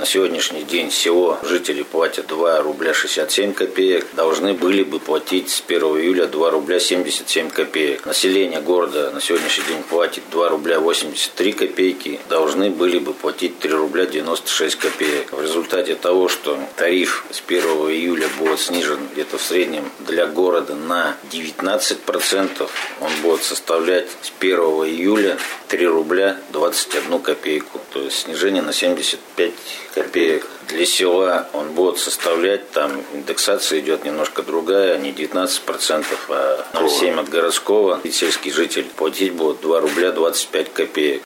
на сегодняшний день село жители платят 2 рубля 67 копеек, должны были бы платить с 1 июля 2 рубля 77 копеек. Население города на сегодняшний день платит 2 рубля 83 копейки, должны были бы платить 3 рубля 96 копеек. В результате того, что тариф с 1 июля будет снижен где-то в среднем для города на 19%, он будет составлять с 1 июля 3 рубля 21 копейку, то есть снижение на 75 копеек. Для села он будет составлять, там индексация идет немножко другая, не 19%, а 0,7% от городского. И сельский житель платить будет 2 рубля 25 копеек.